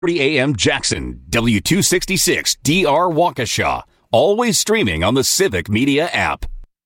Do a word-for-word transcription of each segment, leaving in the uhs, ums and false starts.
A M Jackson, W two sixty-six D R Waukesha. Always streaming on the Civic Media app.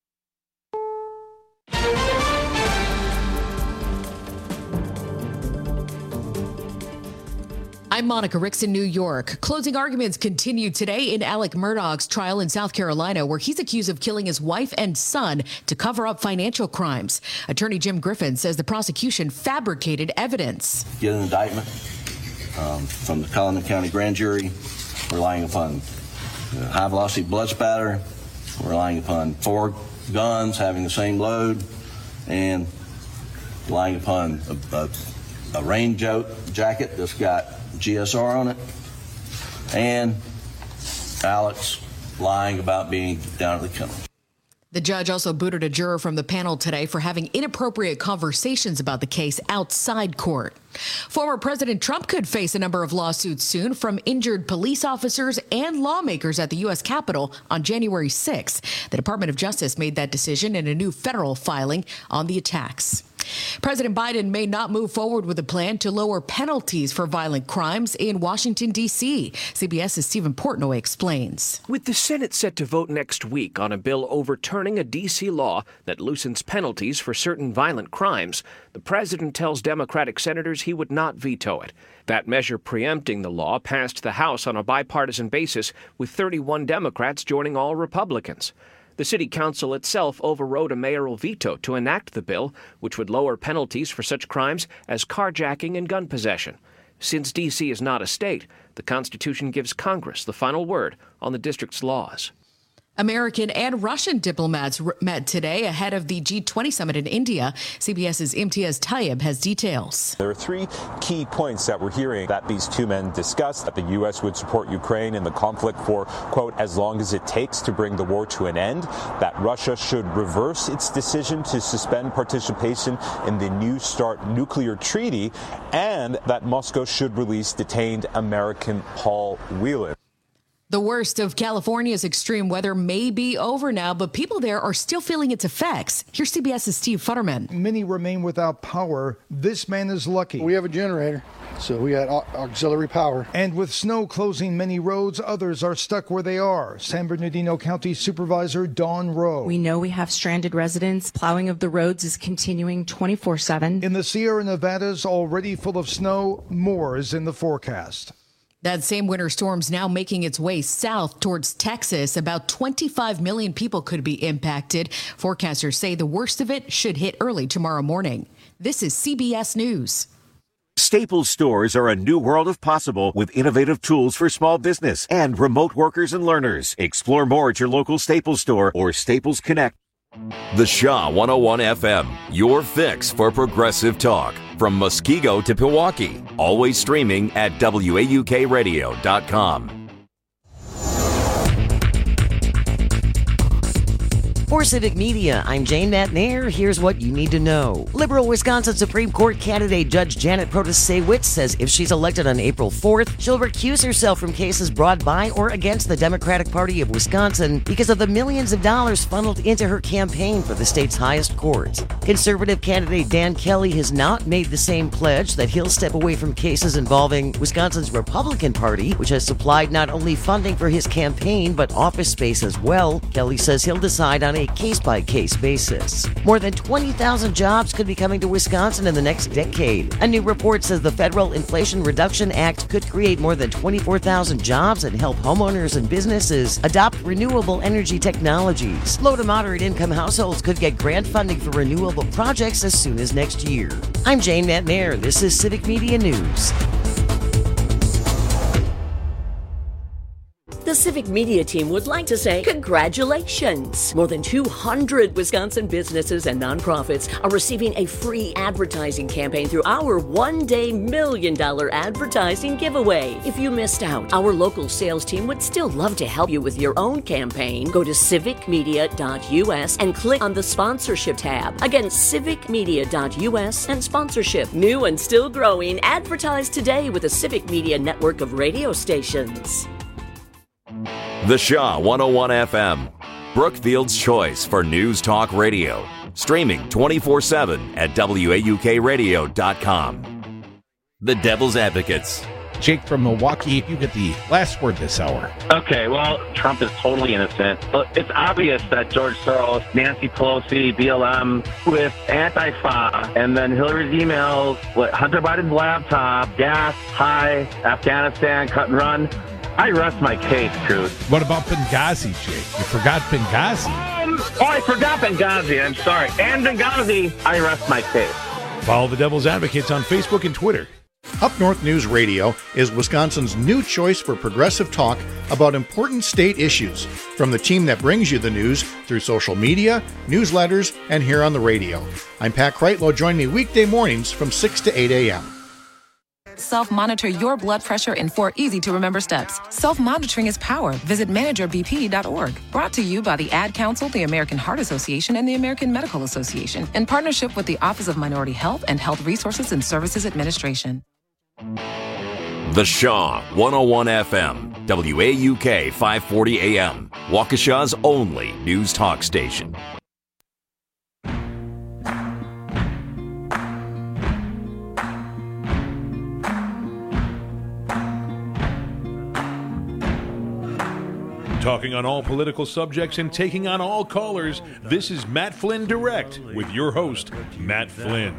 I'm Monica Ricks in New York. Closing arguments continue today in Alec Murdaugh's trial in South Carolina, where he's accused of killing his wife and son to cover up financial crimes. Attorney Jim Griffin says the prosecution fabricated evidence. Get an indictment um, from the Collier County Grand Jury relying upon uh, high-velocity blood spatter, relying upon four guns having the same load, and relying upon a, a, a rain jo- jacket that's got G S R on it, and Alex lying about being down at the kennel. The judge also booted a juror from the panel today for having inappropriate conversations about the case outside court. Former President Trump could face a number of lawsuits soon from injured police officers and lawmakers at the U S Capitol on January sixth. The Department of Justice made that decision in a new federal filing on the attacks. President Biden may not move forward with a plan to lower penalties for violent crimes in Washington, D C CBS's Stephen Portnoy explains. With the Senate set to vote next week on a bill overturning a D C law that loosens penalties for certain violent crimes, the president tells Democratic senators he would not veto it. That measure preempting the law passed the House on a bipartisan basis, with thirty-one Democrats joining all Republicans. The city council itself overrode a mayoral veto to enact the bill, which would lower penalties for such crimes as carjacking and gun possession. Since D C is not a state, the Constitution gives Congress the final word on the district's laws. American and Russian diplomats met today ahead of the G twenty summit in India. CBS's Imtiaz Tayyib has details. There are three key points that we're hearing that these two men discussed: that the U S would support Ukraine in the conflict for, quote, as long as it takes to bring the war to an end, that Russia should reverse its decision to suspend participation in the New START nuclear treaty, and that Moscow should release detained American Paul Whelan. The worst of California's extreme weather may be over now, but people there are still feeling its effects. Here's CBS's Steve Futterman. Many remain without power. This man is lucky. We have a generator, so we got auxiliary power. And with snow closing many roads, others are stuck where they are. San Bernardino County Supervisor Dawn Rowe. We know we have stranded residents. Plowing of the roads is continuing twenty-four seven. In the Sierra Nevadas, already full of snow, more is in the forecast. That same winter storm's now making its way south towards Texas. About twenty-five million people could be impacted. Forecasters say the worst of it should hit early tomorrow morning. This is C B S News. Staples stores are a new world of possible with innovative tools for small business and remote workers and learners. Explore more at your local Staples store or Staples Connect. The Shaw one oh one F M, your fix for progressive talk. From Muskego to Pewaukee. Always streaming at W A U K radio dot com. For Civic Media, I'm Jane Matnair. Here's what you need to know. Liberal Wisconsin Supreme Court candidate Judge Janet Protasiewicz says if she's elected on April fourth, she'll recuse herself from cases brought by or against the Democratic Party of Wisconsin because of the millions of dollars funneled into her campaign for the state's highest court. Conservative candidate Dan Kelly has not made the same pledge that he'll step away from cases involving Wisconsin's Republican Party, which has supplied not only funding for his campaign but office space as well. Kelly says he'll decide on a case-by-case basis. More than twenty thousand jobs could be coming to Wisconsin in the next decade. A new report says the Federal Inflation Reduction Act could create more than twenty-four thousand jobs and help homeowners and businesses adopt renewable energy technologies. Low to moderate income households could get grant funding for renewable projects as soon as next year. I'm Jane Matnair. This is Civic Media News. The Civic Media team would like to say congratulations. More than two hundred Wisconsin businesses and nonprofits are receiving a free advertising campaign through our one-day million dollar advertising giveaway. If you missed out, our local sales team would still love to help you with your own campaign. Go to civic media dot U S and click on the sponsorship tab. Again, civic media dot U S and sponsorship. New and still growing. Advertise today with the Civic Media network of radio stations. The Shaw one oh one F M, Brookfield's choice for news talk radio. Streaming twenty-four seven at W A U K radio dot com. The Devil's Advocates, Jake from Milwaukee, you get the last word this hour. Okay, well, Trump is totally innocent. But it's obvious that George Soros, Nancy Pelosi, B L M with Antifa, and then Hillary's emails, what, Hunter Biden's laptop, gas, high, Afghanistan, cut and run. I rest my case, Truth. What about Benghazi, Jake? You forgot Benghazi. Um, oh, I forgot Benghazi. I'm sorry. And Benghazi, I rest my case. Follow the Devil's Advocates on Facebook and Twitter. Up North News Radio is Wisconsin's new choice for progressive talk about important state issues, from the team that brings you the news through social media, newsletters, and here on the radio. I'm Pat Kreitlow. Join me weekday mornings from six to eight a.m. Self-monitor your blood pressure in four easy-to-remember steps. Self-monitoring is power. Visit manager b p dot org. Brought to you by the Ad Council, the American Heart Association, and the American Medical Association, in partnership with the Office of Minority Health and Health Resources and Services Administration. The Shaw one oh one F M, W A U K five forty A M, Waukesha's only news talk station. Talking on all political subjects and taking on all callers, this is Matt Flynn Direct with your host, Matt Flynn.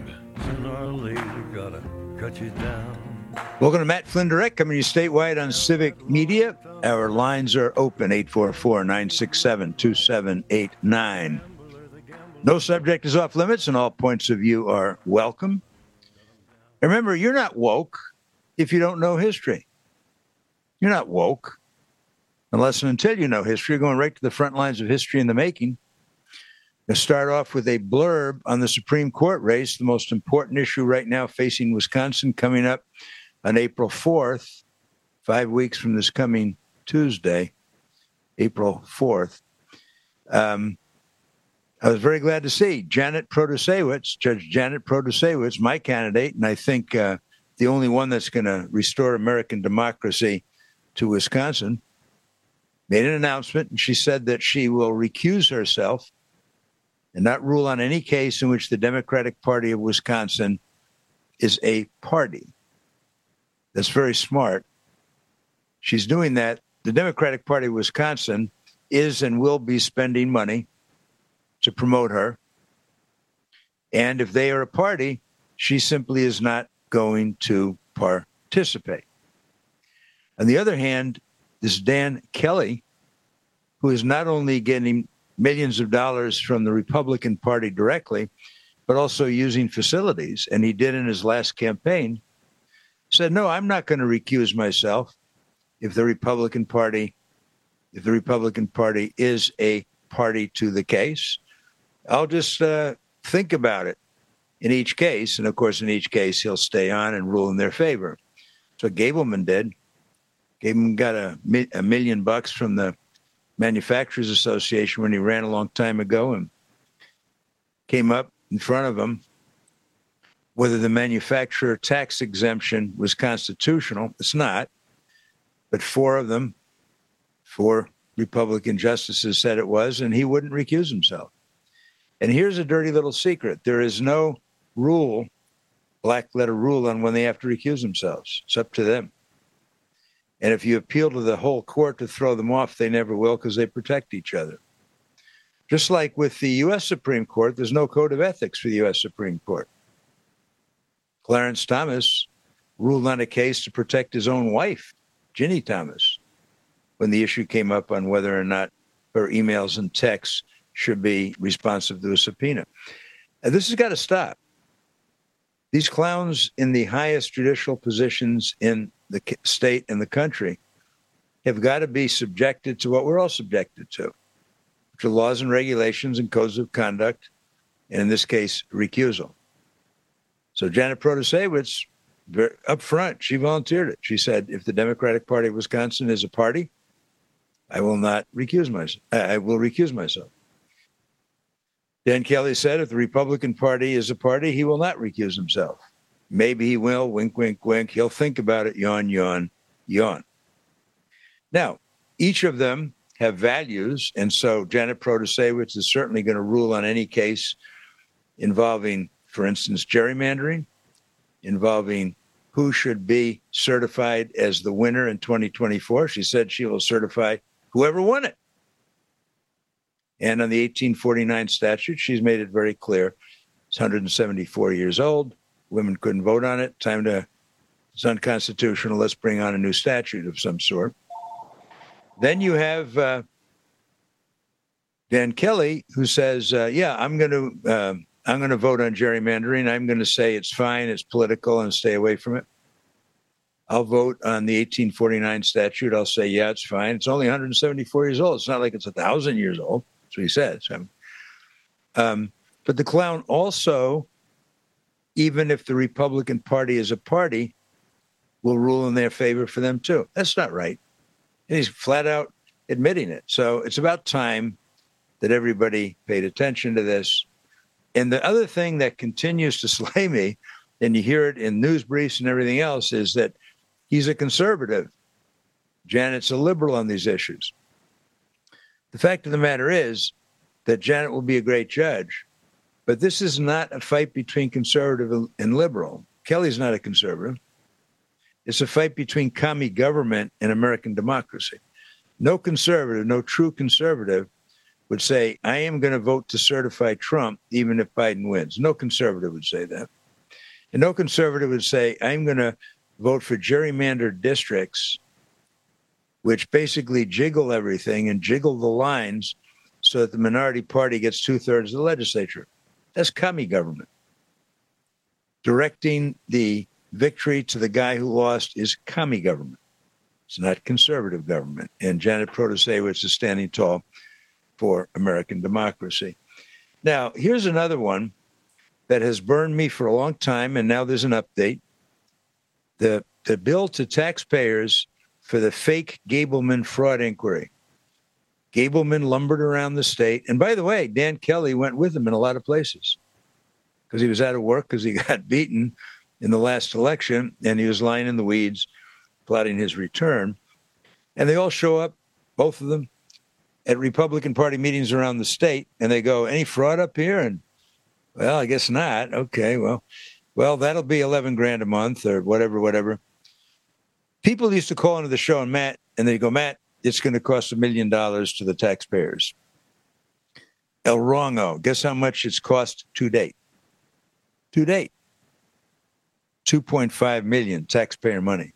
Welcome to Matt Flynn Direct, coming to you statewide on Civic Media. Our lines are open, eight four four, nine six seven, two seven eight nine. No subject is off limits, and all points of view are welcome. Remember, you're not woke if you don't know history. You're not woke unless and until you know history. You're going right to the front lines of history in the making. We'll start off with a blurb on the Supreme Court race, the most important issue right now facing Wisconsin, coming up on April fourth, five weeks from this coming Tuesday, April fourth. Um, I was very glad to see Janet Protasiewicz, Judge Janet Protasiewicz, my candidate, and I think uh, the only one that's going to restore American democracy to Wisconsin, made an announcement, and she said that she will recuse herself and not rule on any case in which the Democratic Party of Wisconsin is a party. That's very smart. She's doing that. The Democratic Party of Wisconsin is and will be spending money to promote her. And if they are a party, she simply is not going to participate. On the other hand, this Dan Kelly, who is not only getting millions of dollars from the Republican Party directly, but also using facilities, and he did in his last campaign, said, no, I'm not going to recuse myself if the Republican Party, if the Republican Party is a party to the case. I'll just uh, think about it in each case. And of course, in each case, he'll stay on and rule in their favor. So Gableman did. Gableman got a, a million bucks from the Manufacturers Association when he ran a long time ago, and came up in front of him whether the manufacturer tax exemption was constitutional. It's not. But four of them, four Republican justices said it was, and he wouldn't recuse himself. And here's a dirty little secret. There is no rule, black letter rule, on when they have to recuse themselves. It's up to them. And if you appeal to the whole court to throw them off, they never will, because they protect each other. Just like with the U S Supreme Court, there's no code of ethics for the U S Supreme Court. Clarence Thomas ruled on a case to protect his own wife, Ginny Thomas, when the issue came up on whether or not her emails and texts should be responsive to a subpoena. And this has got to stop. These clowns in the highest judicial positions in the state and the country have got to be subjected to what we're all subjected to, which are laws and regulations and codes of conduct, and in this case, recusal. So Janet Protasiewicz, up front, she volunteered it. She said, if the Democratic Party of Wisconsin is a party, I will not recuse myself. I will recuse myself. Dan Kelly said, if the Republican Party is a party, he will not recuse himself. Maybe he will, wink, wink, wink. He'll think about it, yawn, yawn, yawn. Now, each of them have values, and so Janet Protasiewicz is certainly going to rule on any case involving, for instance, gerrymandering, involving who should be certified as the winner in twenty twenty-four. She said she will certify whoever won it. And on the eighteen forty-nine statute, she's made it very clear. It's one hundred seventy-four years old. Women couldn't vote on it. Time to, it's unconstitutional. Let's bring on a new statute of some sort. Then you have uh, Dan Kelly, who says, uh, yeah, I'm going to uh, I'm going to vote on gerrymandering. I'm going to say it's fine, it's political, and stay away from it. I'll vote on the eighteen forty-nine statute. I'll say, yeah, it's fine. It's only one hundred seventy-four years old. It's not like it's one thousand years old. That's what he says. Um, but the clown also, even if the Republican Party is a party, will rule in their favor for them too. That's not right. And he's flat out admitting it. So it's about time that everybody paid attention to this. And the other thing that continues to slay me, and you hear it in news briefs and everything else, is that he's a conservative. Janet's a liberal on these issues. The fact of the matter is that Janet will be a great judge, but this is not a fight between conservative and liberal. Kelly's not a conservative. It's a fight between commie government and American democracy. No conservative, no true conservative would say, I am going to vote to certify Trump even if Biden wins. No conservative would say that. And no conservative would say, I'm going to vote for gerrymandered districts, which basically jiggle everything and jiggle the lines so that the minority party gets two-thirds of the legislature. That's commie government. Directing the victory to the guy who lost is commie government. It's not conservative government. And Janet Protasewicz is standing tall for American democracy. Now, here's another one that has burned me for a long time, and now there's an update. The, the bill to taxpayers for the fake Gableman fraud inquiry. Gableman lumbered around the state. And by the way, Dan Kelly went with him in a lot of places because he was out of work because he got beaten in the last election, and he was lying in the weeds plotting his return. And they all show up, both of them, at Republican Party meetings around the state, and they go, any fraud up here? And, well, I guess not. Okay, well, well, that'll be eleven grand a month or whatever, whatever. People used to call into the show, and Matt, and they go, Matt, it's going to cost a million dollars to the taxpayers. El Wrongo, guess how much it's cost to date? To date. two point five million dollars taxpayer money.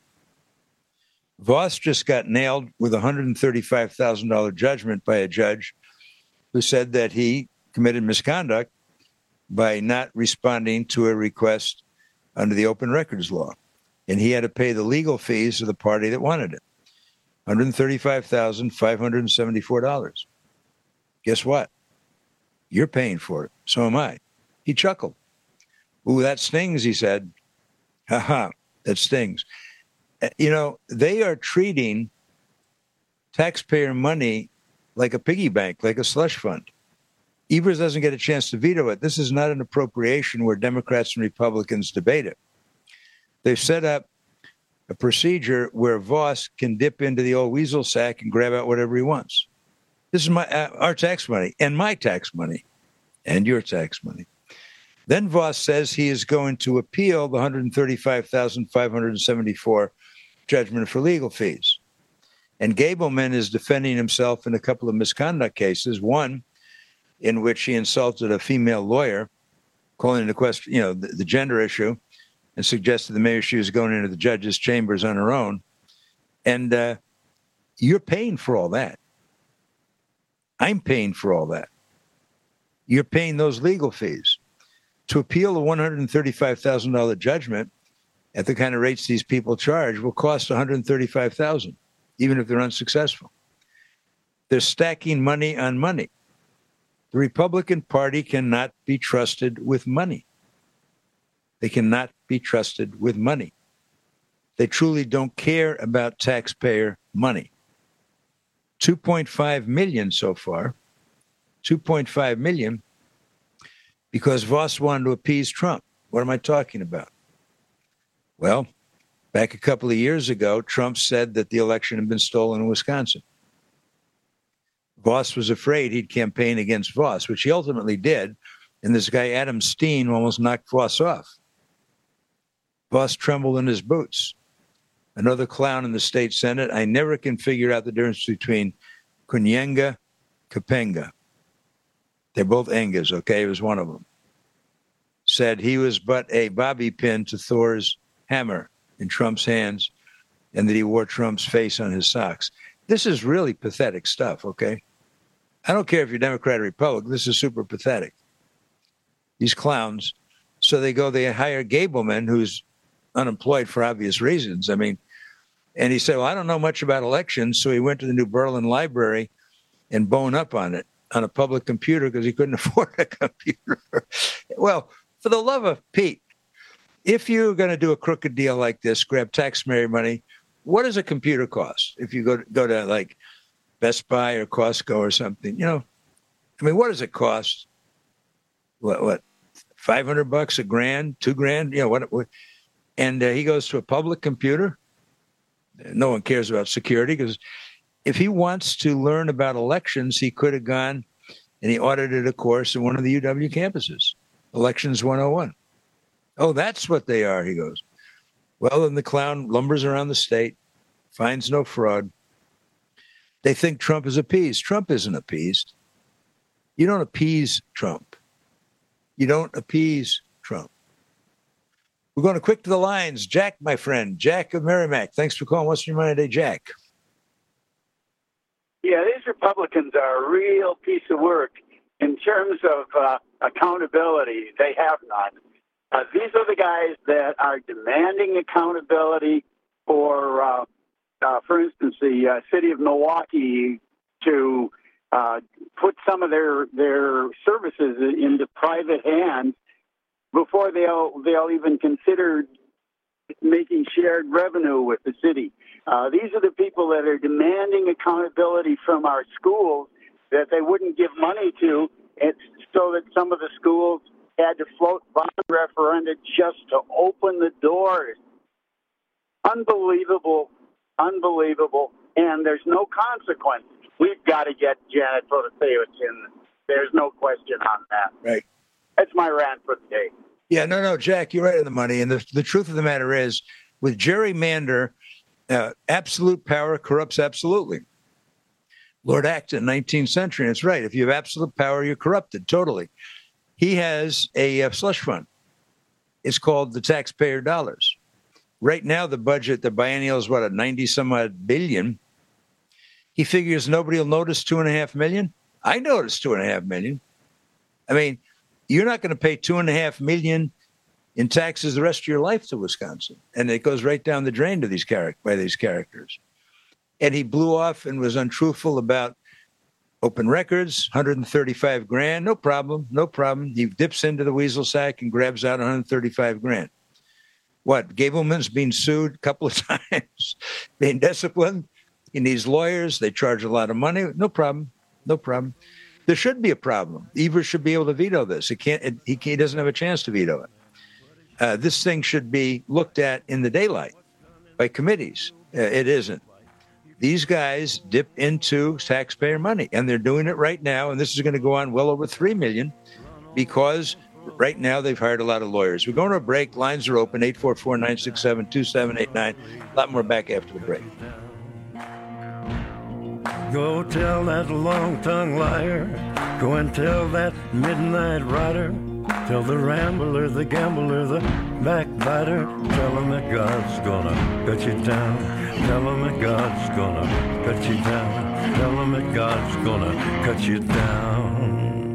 Voss just got nailed with a one hundred thirty-five thousand dollars judgment by a judge who said that he committed misconduct by not responding to a request under the open records law. And he had to pay the legal fees of the party that wanted it. one hundred thirty-five thousand five hundred seventy-four dollars. Guess what? You're paying for it. So am I. He chuckled. Ooh, that stings, he said. Ha ha, that stings. You know, they are treating taxpayer money like a piggy bank, like a slush fund. Evers doesn't get a chance to veto it. This is not an appropriation where Democrats and Republicans debate it. They've set up a procedure where Voss can dip into the old weasel sack and grab out whatever he wants. This is my uh, our tax money and my tax money and your tax money. Then Voss says he is going to appeal the one hundred thirty-five thousand five hundred seventy-four judgment for legal fees. And Gableman is defending himself in a couple of misconduct cases, one in which he insulted a female lawyer, calling into question, you know, the, the gender issue, and suggested that maybe she was going into the judge's chambers on her own. And uh, you're paying for all that. I'm paying for all that. You're paying those legal fees. To appeal a one hundred thirty-five thousand dollars judgment at the kind of rates these people charge will cost one hundred thirty-five thousand dollars, even if they're unsuccessful. They're stacking money on money. The Republican Party cannot be trusted with money. They cannot be trusted with money. They truly don't care about taxpayer money. two point five million dollars so far, two point five million dollars because Voss wanted to appease Trump. What am I talking about? Well, back a couple of years ago, Trump said that the election had been stolen in Wisconsin. Voss was afraid he'd campaign against Voss, which he ultimately did. And this guy, Adam Steen, almost knocked Voss off. Boss trembled in his boots. Another clown in the state Senate. I never can figure out the difference between Kunyenga, Kapenga. They're both Engas, okay? It was one of them. Said he was but a bobby pin to Thor's hammer in Trump's hands, and that he wore Trump's face on his socks. This is really pathetic stuff, okay? I don't care if you're Democrat or Republican. This is super pathetic. These clowns. So they go, they hire Gableman, who's unemployed for obvious reasons. I mean, and he said, well, I don't know much about elections. So he went to the New Berlin Library and boned up on it on a public computer because he couldn't afford a computer. Well, for the love of Pete, if you're going to do a crooked deal like this, grab taxpayer money, what does a computer cost? If you go to, go to like Best Buy or Costco or something, you know, I mean, what does it cost? What, what, five hundred bucks, a grand, two grand? You know, what, what and uh, he goes to a public computer. No one cares about security because if he wants to learn about elections, he could have gone and he audited a course in one of the U W campuses, Elections one oh one. Oh, that's what they are, he goes. Well, then the clown lumbers around the state, finds no fraud. They think Trump is appeased. Trump isn't appeased. You don't appease Trump. You don't appease Trump. We're going to quick to the lines. Jack, my friend, Jack of Merrimack. Thanks for calling. What's your mind today, Jack? Yeah, these Republicans are a real piece of work in terms of uh, accountability. They have none. Uh, these are the guys that are demanding accountability for, uh, uh, for instance, the uh, city of Milwaukee to uh, put some of their their services into private hands before they'll they'll even consider making shared revenue with the city. Uh, these are the people that are demanding accountability from our schools that they wouldn't give money to, and so that some of the schools had to float bond referenda just to open the doors. Unbelievable, unbelievable, and there's no consequence. We've got to get Janet Protasevich in. There's no question on that. Right. That's my rant for the day. Yeah, no, no, Jack, you're right on the money. And the, the truth of the matter is, with gerrymander, uh, absolute power corrupts absolutely. Lord Acton, nineteenth century, and it's right. If you have absolute power, you're corrupted totally. He has a uh, slush fund. It's called the taxpayer dollars. Right now, the budget, the biennial is what, a ninety some odd billion. He figures nobody will notice two and a half million. I noticed two and a half million. I mean, you're not going to pay two and a half million in taxes the rest of your life to Wisconsin. And it goes right down the drain to these char- by these characters. And he blew off and was untruthful about open records, one hundred thirty-five grand, no problem, no problem. He dips into the weasel sack and grabs out one hundred thirty-five grand. What? Gableman's being sued a couple of times, being disciplined. He needs lawyers. They charge a lot of money. No problem, no problem. There should be a problem. Evers should be able to veto this. It can't. It, he, he doesn't have a chance to veto it. Uh, this thing should be looked at in the daylight by committees. Uh, it isn't. These guys dip into taxpayer money, and they're doing it right now. And this is going to go on well over three million because right now they've hired a lot of lawyers. We're going to a break. Lines are open, eight four four, nine six seven, two seven eight nine. A lot more back after the break. Go tell that long-tongued liar. Go and tell that midnight rider. Tell the rambler, the gambler, the backbiter. Tell him that God's gonna cut you down. Tell him that God's gonna cut you down. Tell him that God's gonna cut you down.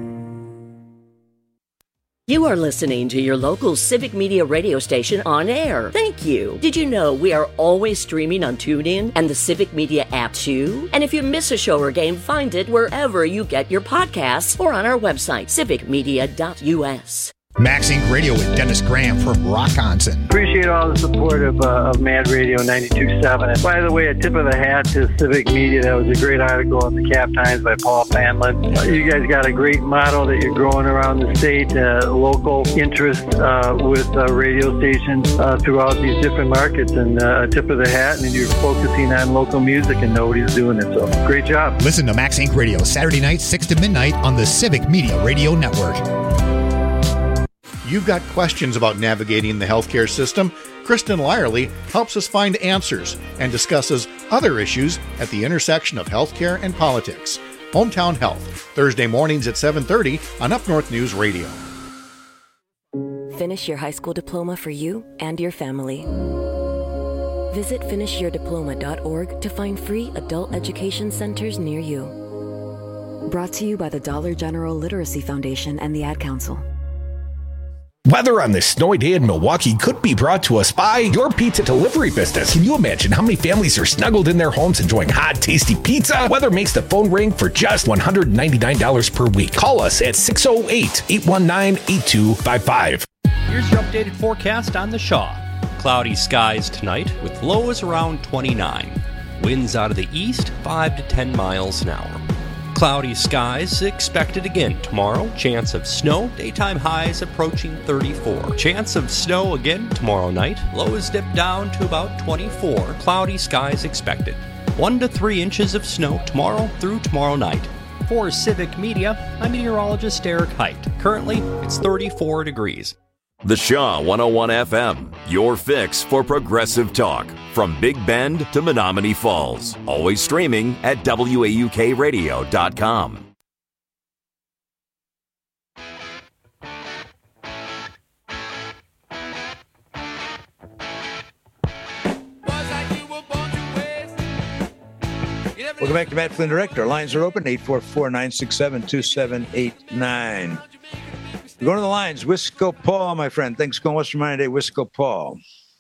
You are listening to your local Civic Media radio station on air. Thank you. Did you know we are always streaming on TuneIn and the Civic Media app too? And if you miss a show or game, find it wherever you get your podcasts or on our website, civic media dot u s. Max Incorporated. Radio with Dennis Graham from Rockonson. Appreciate all the support of, uh, of Mad Radio ninety-two point seven. And by the way, a tip of the hat to Civic Media. That was a great article in the Cap Times by Paul Fanlin. Uh, you guys got a great model that you're growing around the state, uh, local interest uh, with uh, radio stations uh, throughout these different markets. And uh, a tip of the hat, and you're focusing on local music, and nobody's doing it. So great job. Listen to Max Incorporated. Radio Saturday nights, six to midnight on the Civic Media Radio Network. you've got questions about navigating the healthcare system, Kristen Lyerly helps us find answers and discusses other issues at the intersection of healthcare and politics. Hometown Health, Thursday mornings at seven thirty on Up North News Radio. Finish your high school diploma for you and your family. Visit finish your diploma dot org to find free adult education centers near you. Brought to you by the Dollar General Literacy Foundation and the Ad Council. Weather on this snowy day in Milwaukee could be brought to us by your pizza delivery business. Can you imagine how many families are snuggled in their homes enjoying hot, tasty pizza? Weather makes the phone ring for just one hundred ninety-nine dollars per week. Call us at six oh eight, eight one nine, eight two five five. Here's your updated forecast on the Shaw. Cloudy skies tonight with lows around twenty-nine. Winds out of the east, five to ten miles an hour. Cloudy skies expected again tomorrow. Chance of snow. Daytime highs approaching thirty-four. Chance of snow again tomorrow night. Lows dip down to about twenty-four. Cloudy skies expected. One to three inches of snow tomorrow through tomorrow night. For Civic Media, I'm meteorologist Eric Height. Currently, it's thirty-four degrees. The Shaw one oh one F M, your fix for progressive talk. From Big Bend to Menominee Falls. Always streaming at W A U K radio dot com. Welcome back to Matt Flynn Direct. Our lines are open, eight four four, nine six seven, two seven eight nine. We're going to the lines. Wisco Paul, my friend. Thanks for going Western Mind today, Wisco Paul.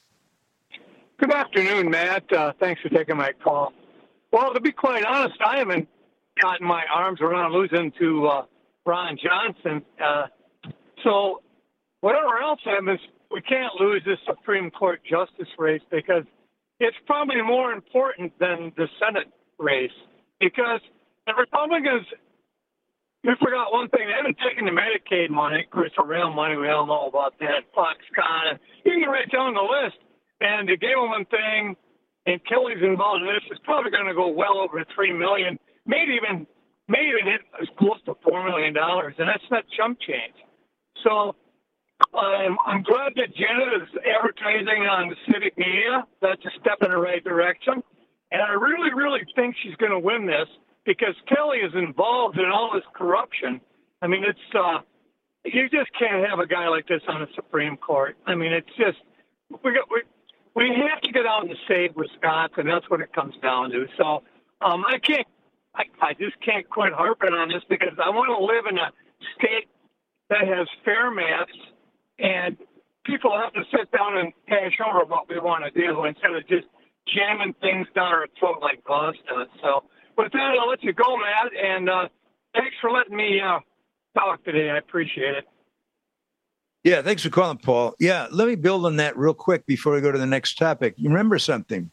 Good afternoon, Matt. Uh, thanks for taking my call. Well, to be quite honest, I haven't gotten my arms around losing to uh, Ron Johnson. Uh, so whatever else happens, we can't lose this Supreme Court justice race because it's probably more important than the Senate race because the Republicans, we forgot one thing. They haven't taken the Medicaid money, of course, the rail money. We all know about that. Foxconn. You can right down the list. And the Gableman thing, and Kelly's involved in this, is probably going to go well over three million dollars, maybe even maybe even hit as close to four million dollars, and that's not chump change. So um, I'm glad that Janet is advertising on the civic media. That's a step in the right direction. And I really, really think she's going to win this because Kelly is involved in all this corruption. I mean, it's uh, you just can't have a guy like this on the Supreme Court. I mean, it's just we got we. We have to get out and save Wisconsin. That's what it comes down to. So um, I can't, I, I just can't quit harping on this because I want to live in a state that has fair maps and people have to sit down and hash over what we want to do instead of just jamming things down our throat like Boss does. So with that, I'll let you go, Matt. And uh, thanks for letting me uh, talk today. I appreciate it. Yeah, thanks for calling, Paul. Yeah, let me build on that real quick before we go to the next topic. You remember something?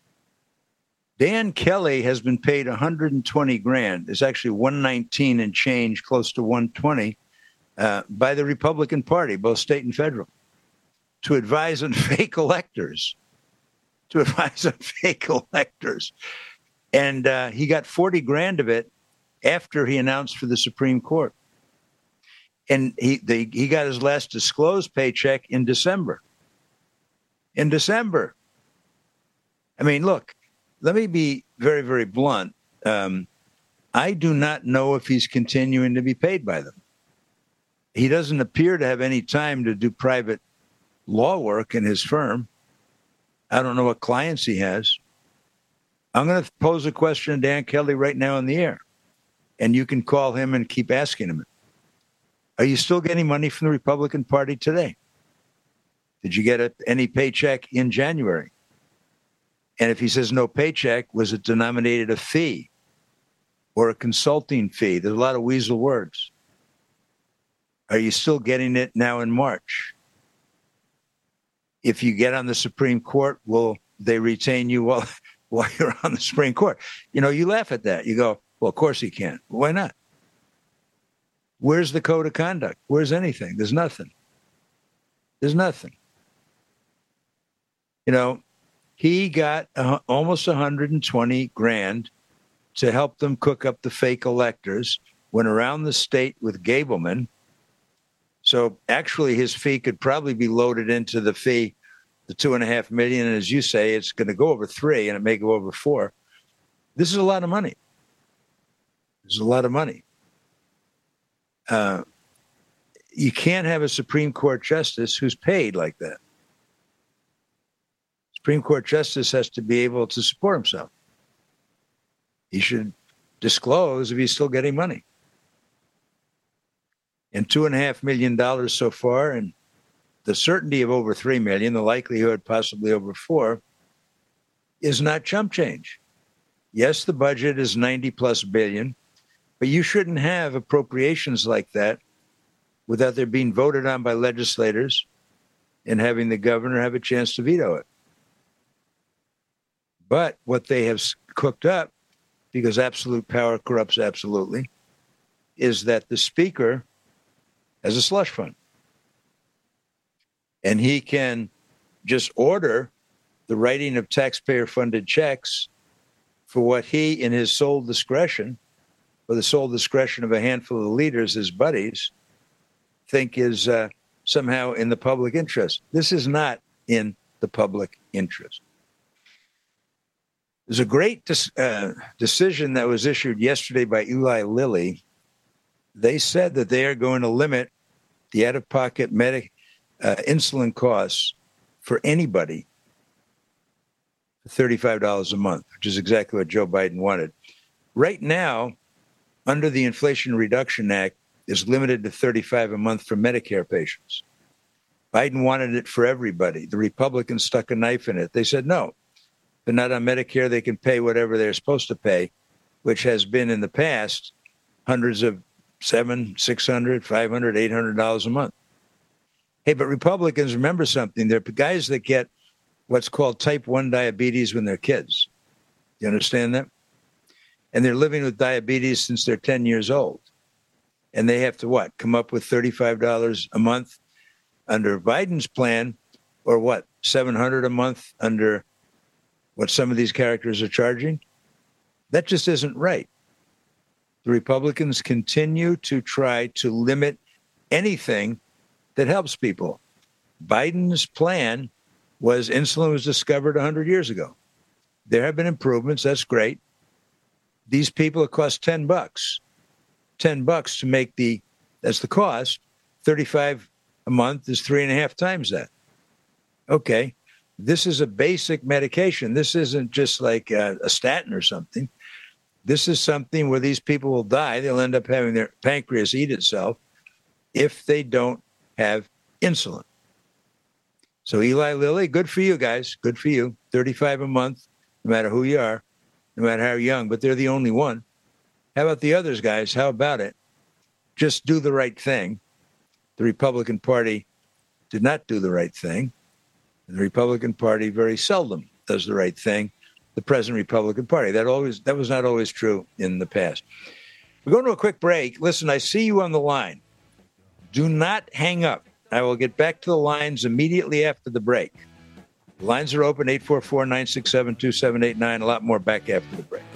Dan Kelly has been paid one hundred twenty grand. It's actually one nineteen and change, close to one twenty, uh, by the Republican Party, both state and federal, to advise on fake electors. To advise on fake electors. And uh, he got forty grand of it after he announced for the Supreme Court. And he they, he got his last disclosed paycheck in December. In December. I mean, look, let me be very, very blunt. Um, I do not know if he's continuing to be paid by them. He doesn't appear to have any time to do private law work in his firm. I don't know what clients he has. I'm going to pose a question to Dan Kelly right now in the air. And you can call him and keep asking him. Are you still getting money from the Republican Party today? Did you get a, any paycheck in January? And if he says no paycheck, was it denominated a fee or a consulting fee? There's a lot of weasel words. Are you still getting it now in March? If you get on the Supreme Court, will they retain you while, while you're on the Supreme Court? You know, you laugh at that. You go, well, of course he can. Why not? Where's the code of conduct? Where's anything? There's nothing. There's nothing. You know, he got uh, almost one hundred twenty grand to help them cook up the fake electors, went around the state with Gableman, So actually his fee could probably be loaded into the fee, the two and a half million. And as you say, it's going to go over three and it may go over four. This is a lot of money. This is a lot of money. Uh, you can't have a Supreme Court justice who's paid like that. Supreme Court justice has to be able to support himself. He should disclose if he's still getting money. And two and a half million dollars so far, and the certainty of over three million, the likelihood possibly over four, is not chump change. Yes, the budget is ninety plus billion, but you shouldn't have appropriations like that without there being voted on by legislators and having the governor have a chance to veto it. But what they have cooked up, because absolute power corrupts absolutely, is that the speaker has a slush fund. And he can just order the writing of taxpayer-funded checks for what he, in his sole discretion, or the sole discretion of a handful of leaders, his buddies, think is uh, somehow in the public interest. This is not in the public interest. There's a great dis- uh, decision that was issued yesterday by Eli Lilly. They said that they are going to limit the out-of-pocket medic uh, insulin costs for anybody for thirty-five dollars a month, which is exactly what Joe Biden wanted. Right now, under the Inflation Reduction Act, is limited to thirty-five dollars a month for Medicare patients. Biden wanted it for everybody. The Republicans stuck a knife in it. They said, no, they're not on Medicare. They can pay whatever they're supposed to pay, which has been in the past hundreds of seven, six hundred, five hundred, eight hundred dollars a month. Hey, but Republicans, remember something. They're guys that get what's called type one diabetes when they're kids. You understand that? And they're living with diabetes since they're ten years old. And they have to what? Come up with thirty-five dollars a month under Biden's plan, or what? seven hundred dollars a month under what some of these characters are charging? That just isn't right. The Republicans continue to try to limit anything that helps people. Biden's plan was insulin was discovered one hundred years ago. There have been improvements. That's great. These people, it cost ten bucks. ten bucks to make the, that's the cost. thirty-five a month is three and a half times that. Okay. This is a basic medication. This isn't just like a, a statin or something. This is something where these people will die. They'll end up having their pancreas eat itself if they don't have insulin. So Eli Lilly, good for you guys. Good for you. thirty-five a month, no matter who you are, no matter how young, but they're the only one. How about the others, guys? How about it? Just do the right thing. The Republican Party did not do the right thing. The Republican Party very seldom does the right thing. The present Republican Party. That always that was not always true in the past. We're going to a quick break. Listen, I see you on the line. Do not hang up. I will get back to the lines immediately after the break. The lines are open, eight four four, nine six seven, two seven eight nine. A lot more back after the break.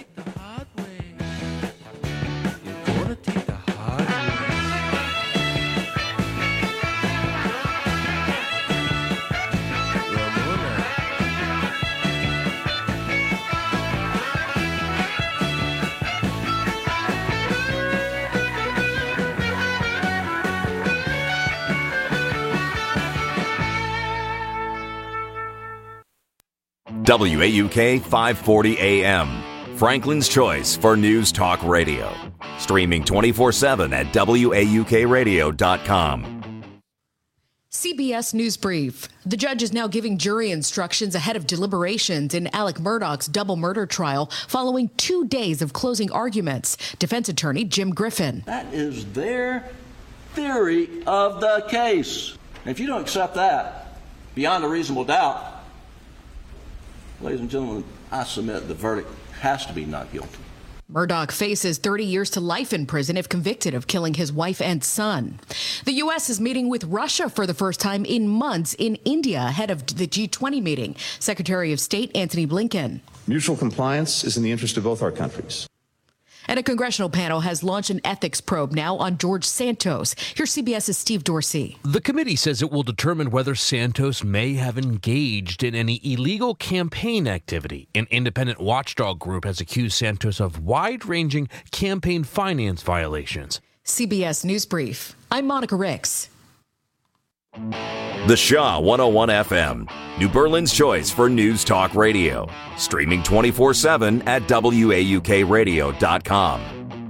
W A U K five forty A M, Franklin's choice for news talk radio. Streaming twenty-four seven at W A U K radio dot com. C B S News Brief. The judge is now giving jury instructions ahead of deliberations in Alec Murdaugh's double murder trial following two days of closing arguments. Defense attorney Jim Griffin. That is their theory of the case. If you don't accept that, beyond a reasonable doubt, ladies and gentlemen, I submit the verdict has to be not guilty. Murdaugh faces thirty years to life in prison if convicted of killing his wife and son. The U S is meeting with Russia for the first time in months in India ahead of the G twenty meeting. Secretary of State Antony Blinken. Mutual compliance is in the interest of both our countries. And a congressional panel has launched an ethics probe now on George Santos. Here's CBS's Steve Dorsey. The committee says it will determine whether Santos may have engaged in any illegal campaign activity. An independent watchdog group has accused Santos of wide-ranging campaign finance violations. C B S News Brief. I'm Monica Ricks. The Shaw one oh one F M, New Berlin's choice for News Talk Radio. Streaming twenty-four seven at W A U K radio dot com.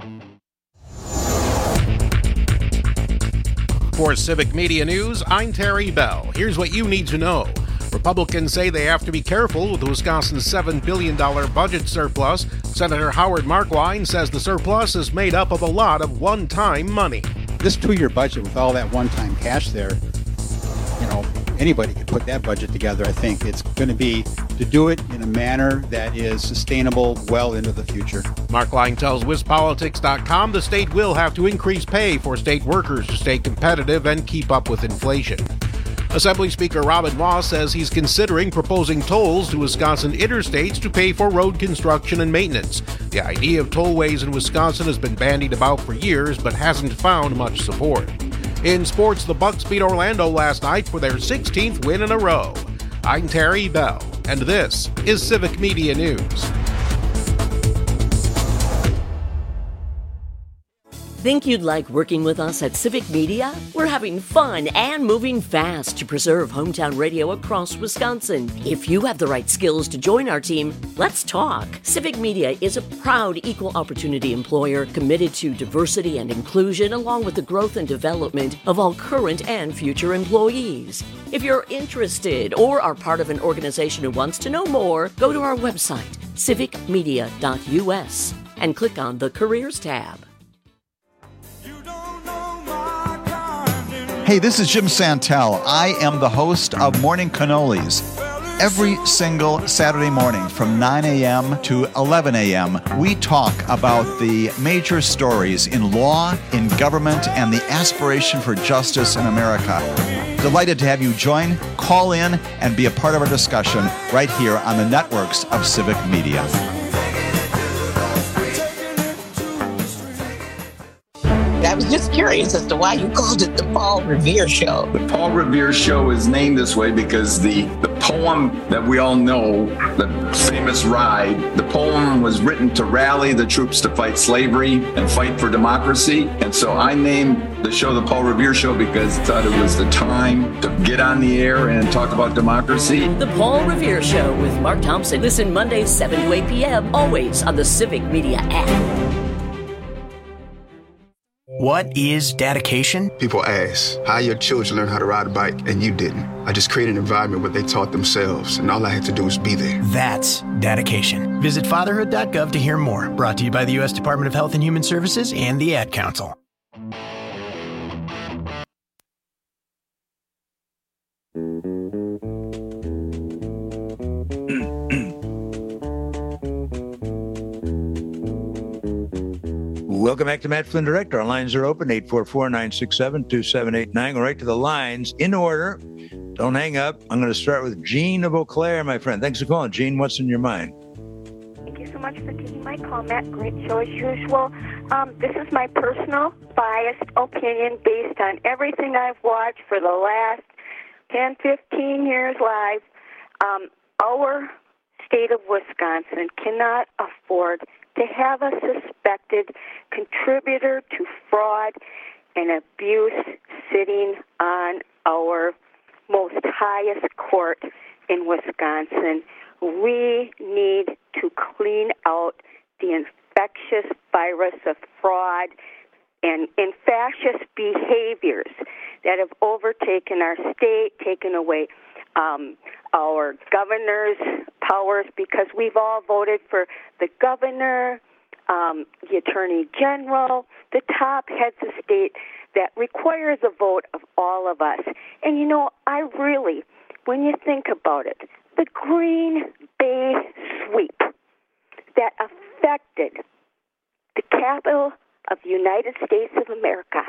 For Civic Media News, I'm Terry Bell. Here's what you need to know. Republicans say they have to be careful with Wisconsin's seven billion dollars budget surplus. Senator Howard Markwine says the surplus is made up of a lot of one-time money. This two-year budget with all that one-time cash there, you know, anybody could put that budget together. I think it's going to be to do it in a manner that is sustainable well into the future. Markline tells Wiz Politics dot com the state will have to increase pay for state workers to stay competitive and keep up with inflation. Assembly Speaker Robin Moss says he's considering proposing tolls to Wisconsin interstates to pay for road construction and maintenance. The idea of tollways in Wisconsin has been bandied about for years but hasn't found much support. In sports, the Bucks beat Orlando last night for their sixteenth win in a row. I'm Terry Bell, and this is Civic Media News. Think you'd like working with us at Civic Media? We're having fun and moving fast to preserve hometown radio across Wisconsin. If you have the right skills to join our team, let's talk. Civic Media is a proud equal opportunity employer committed to diversity and inclusion along with the growth and development of all current and future employees. If you're interested or are part of an organization who wants to know more, go to our website, civic media dot U S, and click on the Careers tab. Hey, this is Jim Santel. I am the host of Morning Cannolis. Every single Saturday morning from nine a.m. to eleven a.m., we talk about the major stories in law, in government, and the aspiration for justice in America. Delighted to have you join, call in, and be a part of our discussion right here on the networks of Civic Media. I was just curious as to why you called it the Paul Revere Show. The Paul Revere Show is named this way because the, the poem that we all know, the famous Ride, the poem was written to rally the troops to fight slavery and fight for democracy. And so I named the show the Paul Revere Show because I thought it was the time to get on the air and talk about democracy. The Paul Revere Show with Mark Thompson. Listen Mondays seven to eight p.m. always on the Civic Media app. What is dedication? People ask, how your children learn how to ride a bike and you didn't? I just created an environment where they taught themselves and all I had to do was be there. That's dedication. Visit fatherhood dot gov to hear more. Brought to you by the U S Department of Health and Human Services and the Ad Council. Welcome back to Matt Flynn Direct. Our lines are open, eight four four, nine six seven, two seven eight nine. Go right to the lines in order. Don't hang up. I'm going to start with Jean of Eau Claire, my friend. Thanks for calling. Jean, what's in your mind? Thank you so much for taking my call, Matt. Great show as usual. Um, this is my personal biased opinion based on everything I've watched for the last ten, fifteen years live. Um, our state of Wisconsin cannot afford to have a suspected contributor to fraud and abuse sitting on our most highest court in Wisconsin. We need to clean out the infectious virus of fraud and, and fascist behaviors that have overtaken our state, taken away um, our governor's powers, because we've all voted for the governor, um, the attorney general, the top heads of state that requires a vote of all of us. And, you know, I really, when you think about it, the Green Bay sweep that affected the capital of the United States of America,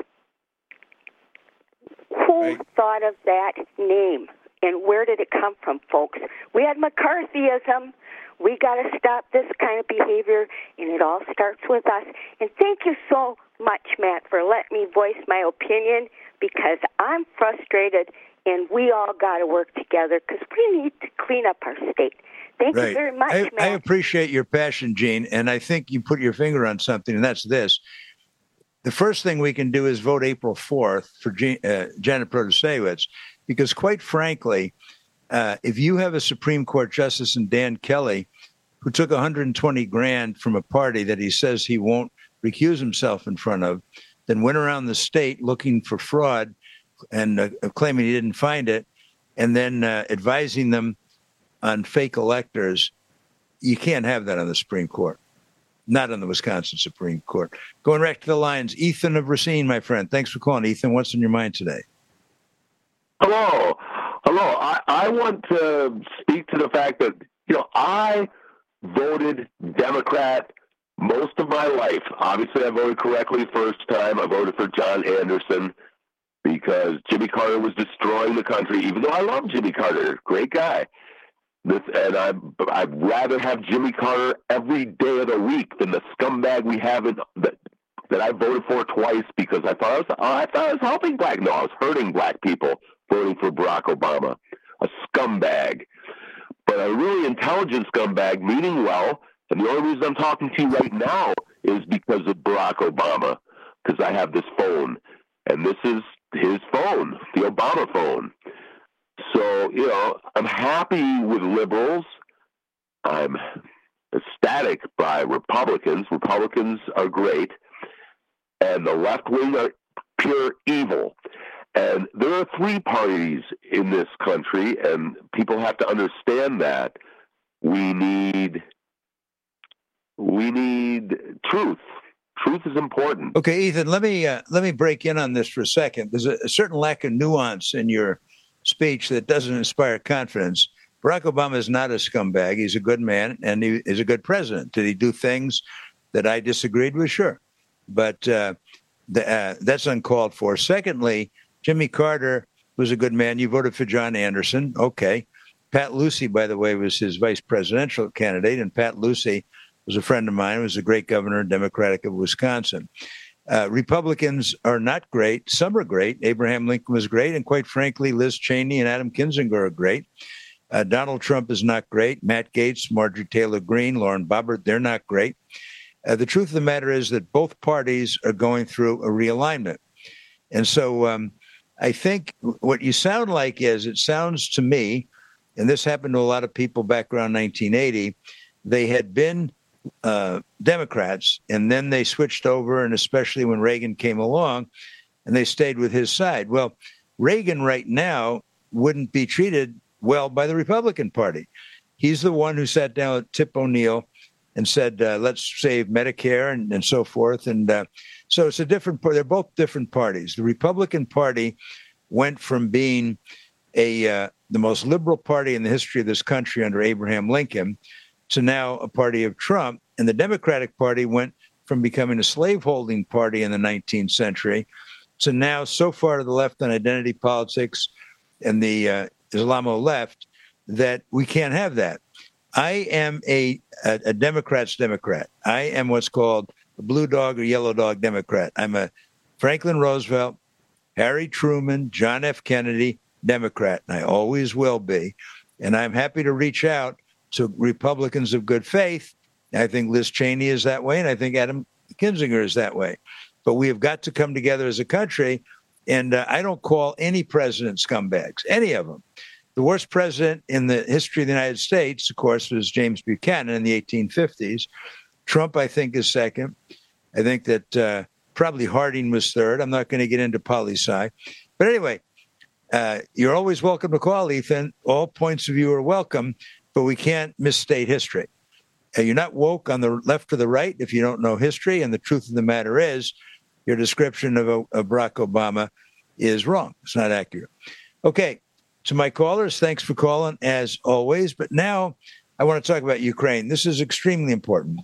who right. thought of that name? And where did it come from, folks? We had McCarthyism. We got to stop this kind of behavior, and it all starts with us. And thank you so much, Matt, for letting me voice my opinion, because I'm frustrated, and we all got to work together because we need to clean up our state. Thank right. you very much, I, Matt. I appreciate your passion, Gene, and I think you put your finger on something, and that's this. The first thing we can do is vote April fourth for Jean, uh, Janet Protasiewicz, because quite frankly, uh, if you have a Supreme Court Justice in Dan Kelly who took one hundred twenty grand from a party that he says he won't recuse himself in front of, then went around the state looking for fraud and uh, claiming he didn't find it, and then uh, advising them on fake electors, you can't have that on the Supreme Court. Not on the Wisconsin Supreme Court. Going back to the lines, Ethan of Racine, my friend. Thanks for calling, Ethan. What's on your mind today? Hello. Hello. I, I want to speak to the fact that, you know, I voted Democrat most of my life. Obviously, I voted correctly first time. I voted for John Anderson because Jimmy Carter was destroying the country, even though I love Jimmy Carter. Great guy. This, and I, I'd rather have Jimmy Carter every day of the week than the scumbag we have in, that that I voted for twice because I thought I was oh, I thought I was helping black. No, I was hurting black people voting for Barack Obama, a scumbag, but a really intelligent scumbag, meaning well. And the only reason I'm talking to you right now is because of Barack Obama, because I have this phone, and this is his phone, the Obama phone. So, you know, I'm happy with liberals. I'm ecstatic by Republicans. Republicans are great. And the left wing are pure evil. And there are three parties in this country, and people have to understand that. We need, we need truth. Truth is important. Okay, Ethan, let me uh, let me break in on this for a second. There's a, a certain lack of nuance in your speech that doesn't inspire confidence. Barack Obama is not a scumbag. He's a good man, and he is a good president. Did he do things that I disagreed with? Sure. But uh, the, uh, that's uncalled for. Secondly, Jimmy Carter was a good man. You voted for John Anderson. Okay. Pat Lucey, by the way, was his vice presidential candidate, and Pat Lucey was a friend of mine, was a great governor, Democratic of Wisconsin. Uh, Republicans are not great. Some are great. Abraham Lincoln was great. And quite frankly, Liz Cheney and Adam Kinzinger are great. Uh, Donald Trump is not great. Matt Gaetz, Marjorie Taylor Greene, Lauren Boebert, they're not great. Uh, the truth of the matter is that both parties are going through a realignment. And so um, I think what you sound like is, it sounds to me, and this happened to a lot of people back around nineteen eighty, they had been Uh, Democrats, and then they switched over, and especially when Reagan came along, and they stayed with his side. Well, Reagan right now wouldn't be treated well by the Republican Party. He's the one who sat down with Tip O'Neill and said, uh, let's save Medicare and, and so forth. And uh, so it's a different, they're both different parties. The Republican Party went from being a uh, the most liberal party in the history of this country under Abraham Lincoln to now a party of Trump. And the Democratic Party went from becoming a slaveholding party in the nineteenth century to now so far to the left on identity politics and the uh, Islamo left that we can't have that. I am a, a, a Democrat's Democrat. I am what's called a blue dog or yellow dog Democrat. I'm a Franklin Roosevelt, Harry Truman, John F. Kennedy Democrat, and I always will be. And I'm happy to reach out to Republicans of good faith. I think Liz Cheney is that way, and I think Adam Kinzinger is that way. But we have got to come together as a country, and uh, I don't call any president scumbags, any of them. The worst president in the history of the United States, of course, was James Buchanan in the eighteen fifties. Trump, I think, is second. I think that uh, probably Harding was third. I'm not going to get into poli-sci. But anyway, uh, you're always welcome to call, Ethan. All points of view are welcome. But we can't misstate history. Uh, you're not woke on the left or the right if you don't know history. And the truth of the matter is, your description of, uh, of Barack Obama is wrong. It's not accurate. Okay, to my callers, thanks for calling, as always. But now I want to talk about Ukraine. This is extremely important.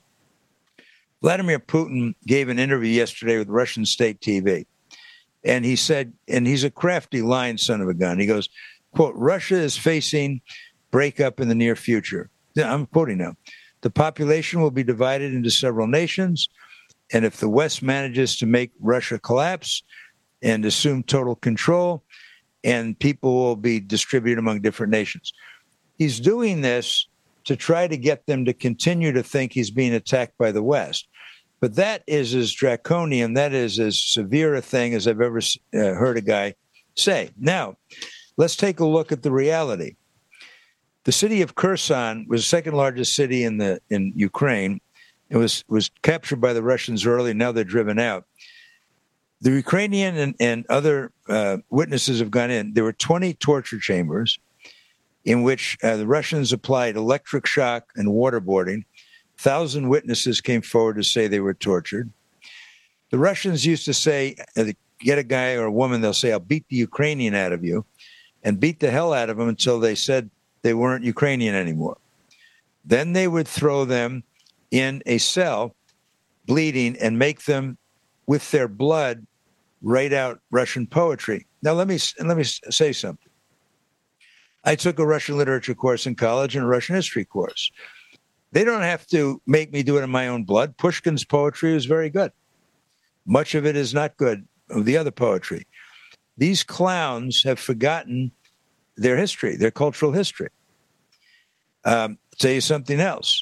Vladimir Putin gave an interview yesterday with Russian state T V. And he said, and he's a crafty lying son of a gun. He goes, quote, Russia is facing breakup in the near future. I'm quoting now. The population will be divided into several nations, and if the West manages to make Russia collapse and assume total control, and people will be distributed among different nations. He's doing this to try to get them to continue to think he's being attacked by the West. But that is as draconian, that is as severe a thing as I've ever uh, heard a guy say. Now, let's take a look at the reality. The city of Kherson was the second largest city in the in Ukraine. It was was captured by the Russians early. Now they're driven out. The Ukrainian and, and other uh, witnesses have gone in. There were twenty torture chambers in which uh, the Russians applied electric shock and waterboarding. A thousand witnesses came forward to say they were tortured. The Russians used to say, uh, get a guy or a woman, they'll say, I'll beat the Ukrainian out of you, and beat the hell out of them until they said they weren't Ukrainian anymore. Then they would throw them in a cell, bleeding, and make them, with their blood, write out Russian poetry. Now, let me let me say something. I took a Russian literature course in college and a Russian history course. They don't have to make me do it in my own blood. Pushkin's poetry is very good. Much of it is not good, of the other poetry. These clowns have forgotten their history, their cultural history. Um, I'll tell you something else.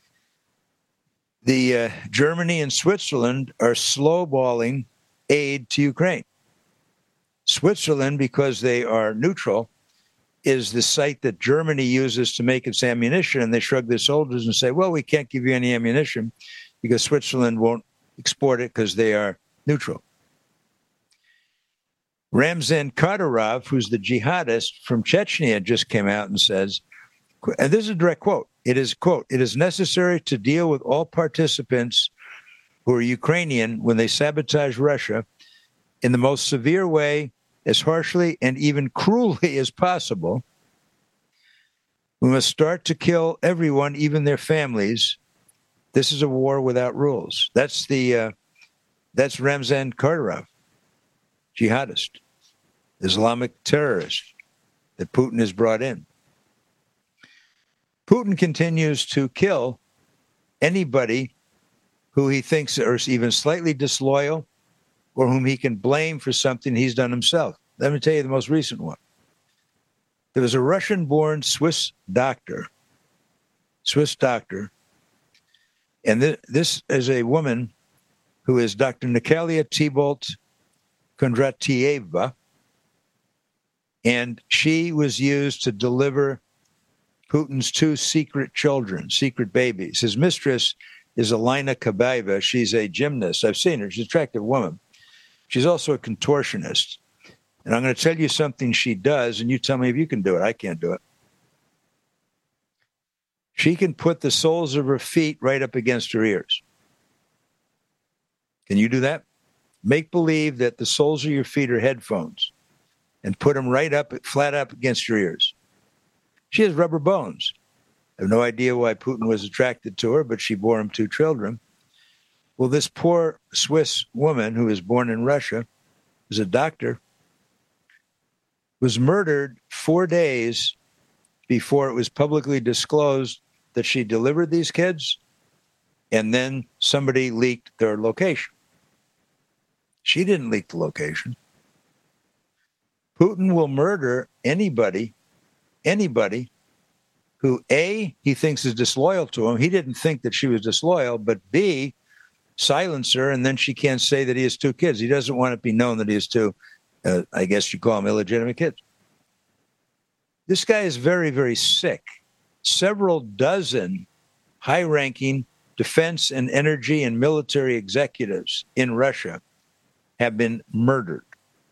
The uh, Germany and Switzerland are slowballing aid to Ukraine. Switzerland, because they are neutral, is the site that Germany uses to make its ammunition, and they shrug their shoulders and say, well, we can't give you any ammunition because Switzerland won't export it because they are neutral. Ramzan Kadyrov, who's the jihadist from Chechnya, just came out and says, and this is a direct quote, it is, quote, it is necessary to deal with all participants who are Ukrainian when they sabotage Russia in the most severe way, as harshly and even cruelly as possible. We must start to kill everyone, even their families. This is a war without rules. That's the uh, that's Ramzan Kadyrov, jihadist, Islamic terrorist that Putin has brought in. Putin continues to kill anybody who he thinks are even slightly disloyal or whom he can blame for something he's done himself. Let me tell you the most recent one. There was a Russian-born Swiss doctor, Swiss doctor, and th- this is a woman who is Doctor Natalia Thibault Kondratieva, and she was used to deliver Putin's two secret children, secret babies. His mistress is Elena Kabaeva. She's a gymnast. I've seen her. She's an attractive woman. She's also a contortionist. And I'm going to tell you something she does, and you tell me if you can do it. I can't do it. She can put the soles of her feet right up against her ears. Can you do that? Make believe that the soles of your feet are headphones and put them right up, flat up against your ears. She has rubber bones. I have no idea why Putin was attracted to her, but she bore him two children. Well, this poor Swiss woman who was born in Russia, was a doctor, was murdered four days before it was publicly disclosed that she delivered these kids, and then somebody leaked their location. She didn't leak the location. Putin will murder anybody, anybody who, A, he thinks is disloyal to him. He didn't think that she was disloyal, but B, silence her, and then she can't say that he has two kids. He doesn't want it to be known that he has two, uh, I guess you call them illegitimate kids. This guy is very, very sick. Several dozen high-ranking defense and energy and military executives in Russia have been murdered.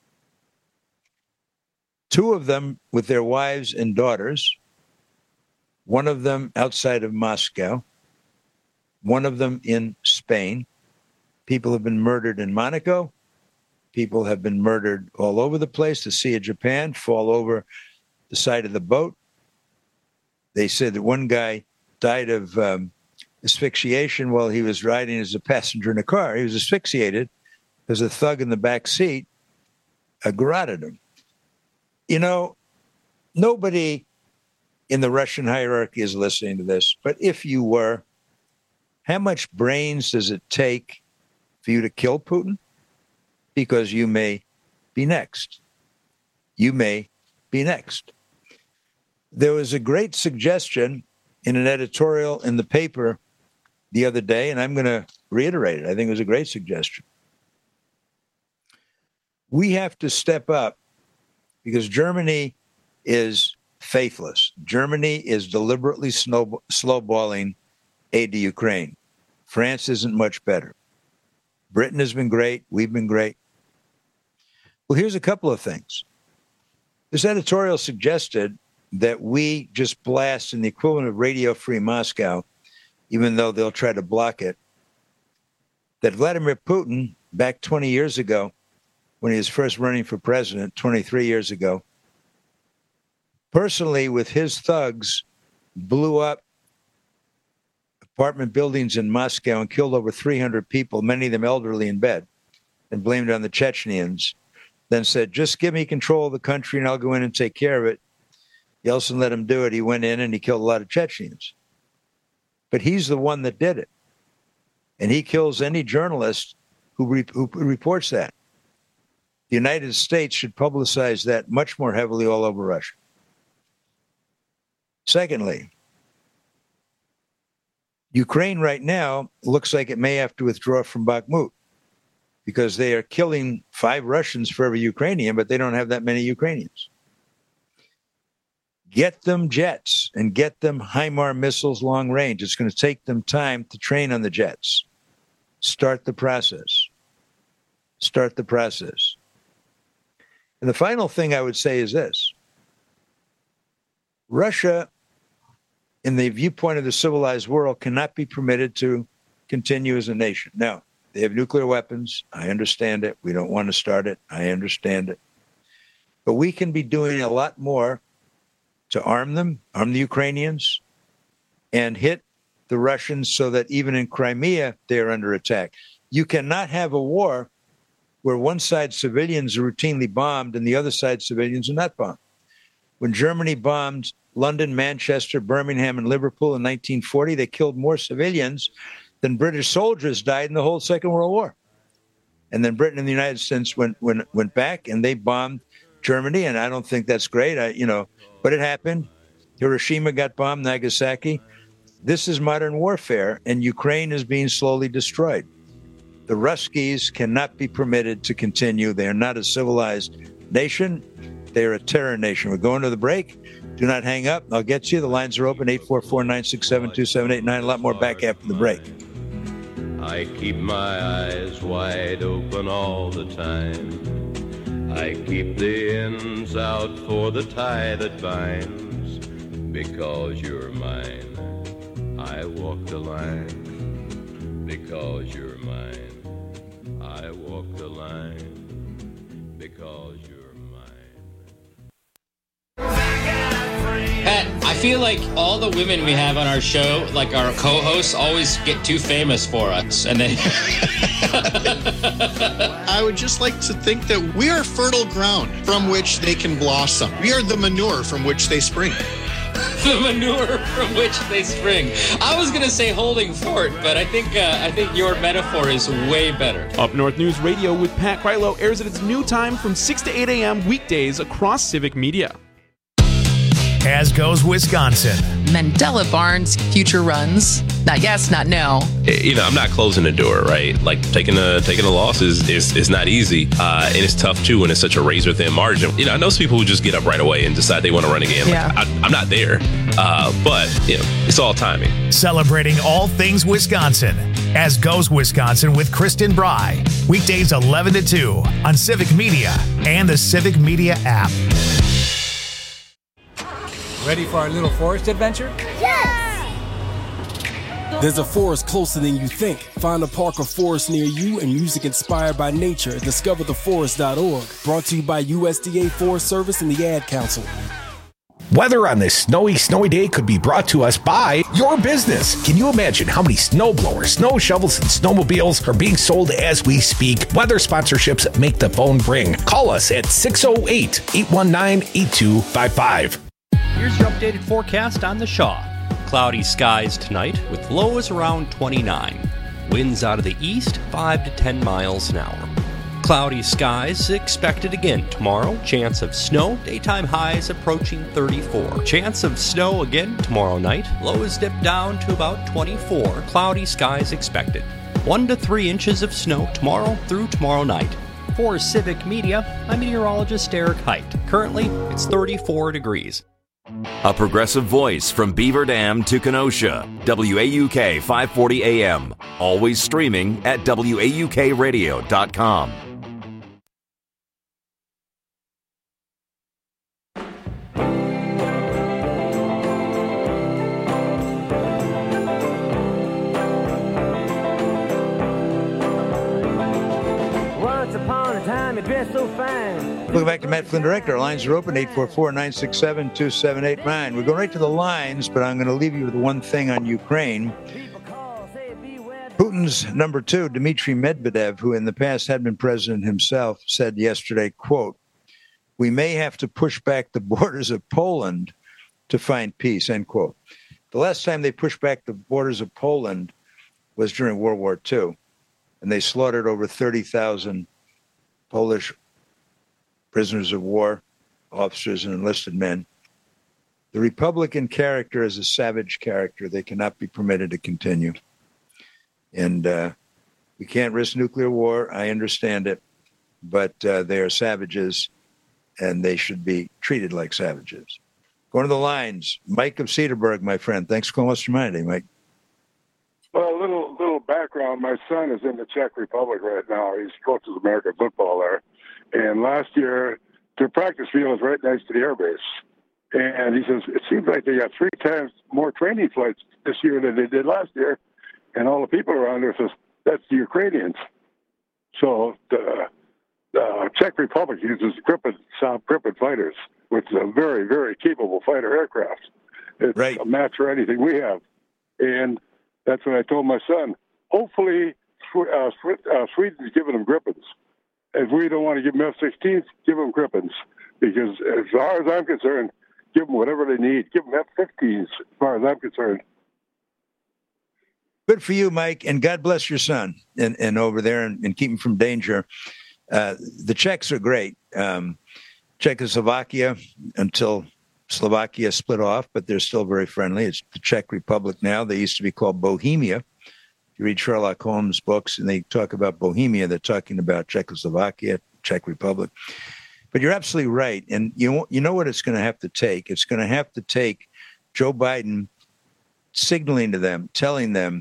Two of them with their wives and daughters, one of them outside of Moscow, one of them in Spain. People have been murdered in Monaco. People have been murdered all over the place. The Sea of Japan, fall over the side of the boat. They said that one guy died of um, asphyxiation while he was riding as a passenger in a car. He was asphyxiated because a thug in the back seat uh, garroted him. You know, nobody in the Russian hierarchy is listening to this, but if you were, how much brains does it take for you to kill Putin? Because you may be next. You may be next. There was a great suggestion in an editorial in the paper the other day, and I'm going to reiterate it. I think it was a great suggestion. We have to step up because Germany is faithless. Germany is deliberately slow, slowballing aid to Ukraine. France isn't much better. Britain has been great. We've been great. Well, here's a couple of things. This editorial suggested that we just blast in the equivalent of Radio Free Moscow, even though they'll try to block it, that Vladimir Putin, back twenty years ago, when he was first running for president, twenty-three years ago, personally, with his thugs, blew up apartment buildings in Moscow and killed over three hundred people, many of them elderly in bed, and blamed it on the Chechens, then said, just give me control of the country and I'll go in and take care of it. Yeltsin let him do it. He went in and he killed a lot of Chechens. But he's the one that did it. And he kills any journalist who, re- who reports that. The United States should publicize that much more heavily all over Russia. Secondly, Ukraine right now looks like it may have to withdraw from Bakhmut because they are killing five Russians for every Ukrainian, but they don't have that many Ukrainians. Get them jets and get them HIMARS missiles long range. It's going to take them time to train on the jets. Start the process. Start the process. And the final thing I would say is this. Russia, in the viewpoint of the civilized world, cannot be permitted to continue as a nation. Now, they have nuclear weapons. I understand it. We don't want to start it. I understand it. But we can be doing a lot more to arm them, arm the Ukrainians, and hit the Russians so that even in Crimea, they are under attack. You cannot have a war where one side civilians are routinely bombed and the other side civilians are not bombed. When Germany bombed London, Manchester, Birmingham, and Liverpool in nineteen forty, they killed more civilians than British soldiers died in the whole Second World War. And then Britain and the United States went went, went back and they bombed Germany, and I don't think that's great, I, you know, but it happened. Hiroshima got bombed, Nagasaki. This is modern warfare, and Ukraine is being slowly destroyed. The Ruskies cannot be permitted to continue. They are not a civilized nation. They are a terror nation. We're going to the break. Do not hang up. I'll get you. The lines are open, eight four four, nine six seven, two seven eight nine. A lot more back after the break. I keep my eyes wide open all the time. I keep the ends out for the tie that binds. Because you're mine, I walk the line. Because you're mine, I walk the line. Because you're mine. Pat, I feel like all the women we have on our show, like our co-hosts, always get too famous for us, and then I would just like to think that we are fertile ground from which they can blossom. We are the manure from which they spring. The manure from which they spring. I was gonna say holding fort, but I think uh, I think your metaphor is way better. Up North News Radio with Pat Krylo airs at its new time from six to eight a.m. weekdays across Civic Media. As goes Wisconsin. Mandela Barnes future runs. Not yes, not no. You know, I'm not closing the door, right? Like taking a taking a loss is is, is not easy, uh, and it's tough too when it's such a razor thin margin. You know, I know some people who just get up right away and decide they want to run again. Like, yeah. I, I'm not there, uh, but you know, it's all timing. Celebrating all things Wisconsin. As goes Wisconsin with Kristen Bry. Weekdays eleven to two on Civic Media and the Civic Media app. Ready for our little forest adventure? Yes! There's a forest closer than you think. Find a park or forest near you and music inspired by nature at discover the forest dot org. Brought to you by U S D A Forest Service and the Ad Council. Weather on this snowy, snowy day could be brought to us by your business. Can you imagine how many snow blowers, snow shovels, and snowmobiles are being sold as we speak? Weather sponsorships make the phone ring. Call us at six oh eight, eight one nine, eight two five five. Here's your updated forecast on the Shaw. Cloudy skies tonight with lows around twenty-nine. Winds out of the east, five to ten miles an hour. Cloudy skies expected again tomorrow. Chance of snow. Daytime highs approaching thirty-four. Chance of snow again tomorrow night. Lows dip down to about twenty-four. Cloudy skies expected. One to three inches of snow tomorrow through tomorrow night. For Civic Media, I'm meteorologist Eric Height. Currently, it's thirty-four degrees. A progressive voice from Beaver Dam to Kenosha. W A U K five forty A M. Always streaming at W A U K radio dot com. Once upon a time, you dressed so fine. Welcome back to Matt Flynn Direct. Our lines are open, eight four four, nine six seven, two seven eight nine. We're going right to the lines, but I'm going to leave you with one thing on Ukraine. Putin's number two, Dmitry Medvedev, who in the past had been president himself, said yesterday, quote, "We may have to push back the borders of Poland to find peace," end quote. The last time they pushed back the borders of Poland was during World War Two, and they slaughtered over thirty thousand Polish prisoners of war, officers and enlisted men. The Republican character is a savage character. They cannot be permitted to continue. And uh, we can't risk nuclear war. I understand it. But uh, they are savages, and they should be treated like savages. Going to the lines. Mike of Cedarburg, my friend. Thanks for calling us from today, Mike. Well, a little, little background. My son is in the Czech Republic right now. He coaches American football there. And last year, their practice field is right next to the airbase. And he says, it seems like they got three times more training flights this year than they did last year. And all the people around there says, that's the Ukrainians. So the, the Czech Republic uses Gripen, Saab Gripen fighters, which is a very, very capable fighter aircraft. It's right. a match for anything we have. And that's what I told my son. Hopefully, uh, Sweden's giving them Gripens. If we don't want to give them F sixteens, give them Gripens. Because as far as I'm concerned, give them whatever they need. Give them F fifteens, as far as I'm concerned. Good for you, Mike, and God bless your son and, and over there and, and keep him from danger. Uh, the Czechs are great. Um, Czechoslovakia, until Slovakia split off, but they're still very friendly. It's the Czech Republic now. They used to be called Bohemia. You read Sherlock Holmes books and they talk about Bohemia, they're talking about Czechoslovakia, Czech Republic. But you're absolutely right. And you, you know what it's going to have to take? It's going to have to take Joe Biden signaling to them, telling them,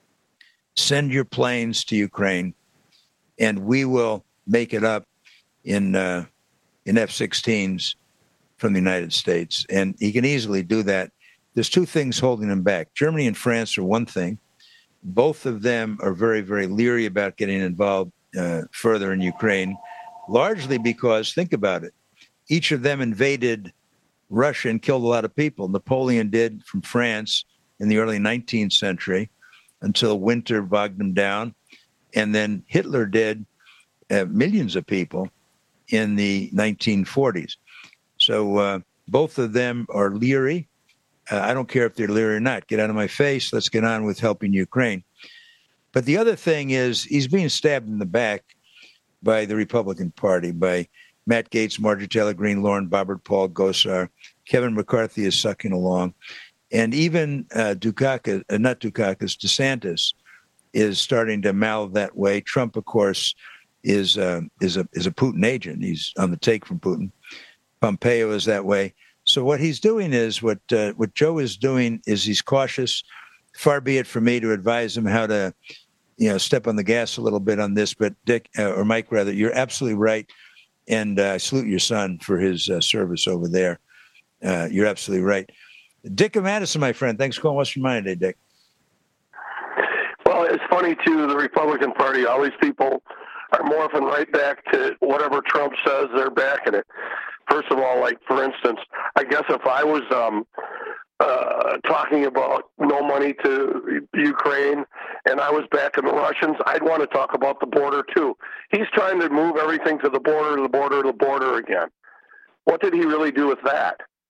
send your planes to Ukraine and we will make it up in uh, in F sixteens from the United States. And he can easily do that. There's two things holding him back. Germany and France are one thing. Both of them are very, very leery about getting involved uh, further in Ukraine, largely because, think about it, each of them invaded Russia and killed a lot of people. Napoleon did from France in the early nineteenth century until winter bogged them down. And then Hitler did uh, millions of people in the nineteen forties. So uh, both of them are leery. Uh, I don't care if they're leery or not. Get out of my face. Let's get on with helping Ukraine. But the other thing is he's being stabbed in the back by the Republican Party, by Matt Gaetz, Marjorie Taylor Greene, Lauren Boebert, Paul Gosar. Kevin McCarthy is sucking along. And even uh, Dukakis, uh, not Dukakis, DeSantis is starting to mouth that way. Trump, of course, is uh, is a is a Putin agent. He's on the take from Putin. Pompeo is that way. So what he's doing is what uh, what Joe is doing is he's cautious. Far be it for me to advise him how to, you know, step on the gas a little bit on this. But Dick uh, or Mike, rather, you're absolutely right. And uh, I salute your son for his uh, service over there. Uh, you're absolutely right. Dick of Madison, my friend. Thanks for calling Western Mind today, Dick. Well, it's funny, too, the Republican Party, all these people are morphing right back to whatever Trump says, they're backing it. First of all, like, for instance, I guess if I was um, uh, talking about no money to Ukraine and I was backing the Russians, I'd want to talk about the border, too. He's trying to move everything to the border, to the border, to the border again. What did he really do with that?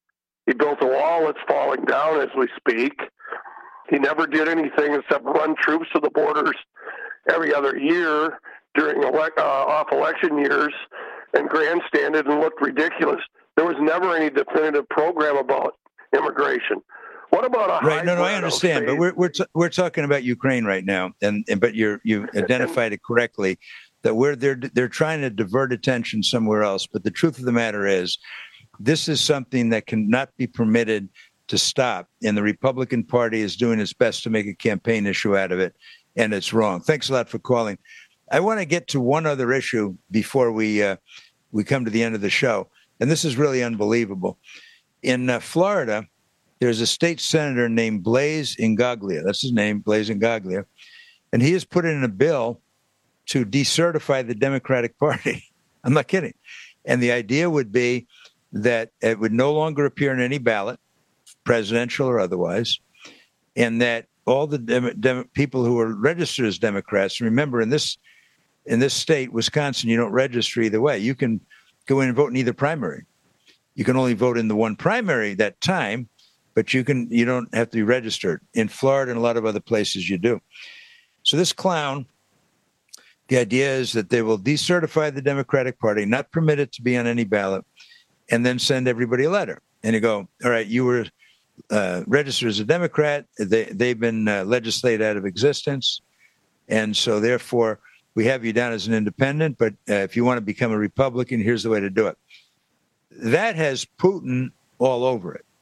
He built a wall that's falling down as we speak. He never did anything except run troops to the borders every other year during elect, uh, off-election years and grandstanded and looked ridiculous. There was never any definitive program about immigration. What about a right? No, no, I understand, but we're we're t- we're talking about Ukraine right now, and, and but you're you identified it correctly that we're they're they're trying to divert attention somewhere else. But the truth of the matter is, this is something that cannot be permitted to stop, and the Republican Party is doing its best to make a campaign issue out of it, and it's wrong. Thanks a lot for calling. I want to get to one other issue before we uh, we come to the end of the show, and this is really unbelievable. In uh, Florida, there's a state senator named Blaise Ingaglia. That's his name, Blaise Ingaglia. And he has put in a bill to decertify the Democratic Party. I'm not kidding. And the idea would be that it would no longer appear in any ballot, presidential or otherwise, and that all the dem- dem- people who are registered as Democrats, remember in this in this state, Wisconsin, you don't register either way. You can go in and vote in either primary. You can only vote in the one primary that time, but you can you don't have to be registered. In Florida and a lot of other places you do. So this clown, the idea is that they will decertify the Democratic Party, not permit it to be on any ballot, and then send everybody a letter. And you go, all right, you were uh, registered as a Democrat. They, they've been uh, legislated out of existence. And so therefore, we have you down as an independent, but uh, if you want to become a Republican, here's the way to do it. That has Putin all over it.